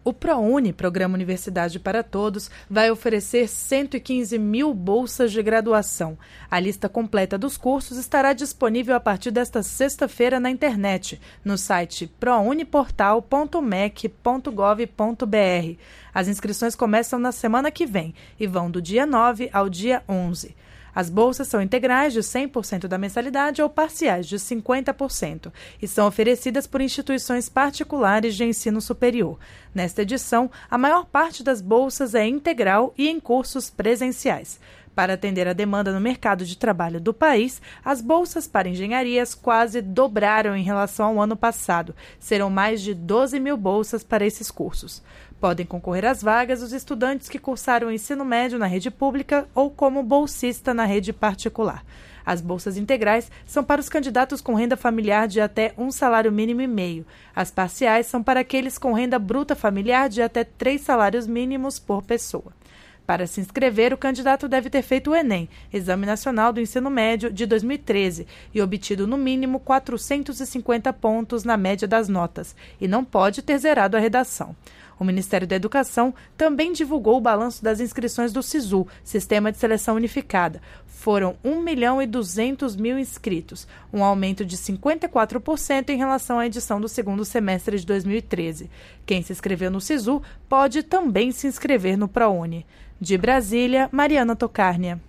O ProUni, Programa Universidade para Todos, vai oferecer 115 mil bolsas de graduação. A lista completa dos cursos estará disponível a partir desta sexta-feira na internet, no site prouniportal.mec.gov.br. As inscrições começam na semana que vem e vão do dia 9 ao dia 11. As bolsas são integrais de 100% da mensalidade ou parciais de 50% e são oferecidas por instituições particulares de ensino superior. Nesta edição, a maior parte das bolsas é integral e em cursos presenciais. Para atender a demanda no mercado de trabalho do país, as bolsas para engenharias quase dobraram em relação ao ano passado. Serão mais de 12 mil bolsas para esses cursos. Podem concorrer às vagas os estudantes que cursaram o ensino médio na rede pública ou como bolsista na rede particular. As bolsas integrais são para os candidatos com renda familiar de até 1,5 salário mínimo. As parciais são para aqueles com renda bruta familiar de até 3 salários mínimos por pessoa. Para se inscrever, o candidato deve ter feito o Enem, Exame Nacional do Ensino Médio, de 2013, e obtido no mínimo 450 pontos na média das notas, e não pode ter zerado a redação. O Ministério da Educação também divulgou o balanço das inscrições do SISU, Sistema de Seleção Unificada. Foram 1.200.000 inscritos, um aumento de 54% em relação à edição do segundo semestre de 2013. Quem se inscreveu no SISU pode também se inscrever no ProUni. De Brasília, Mariana Tocarnia.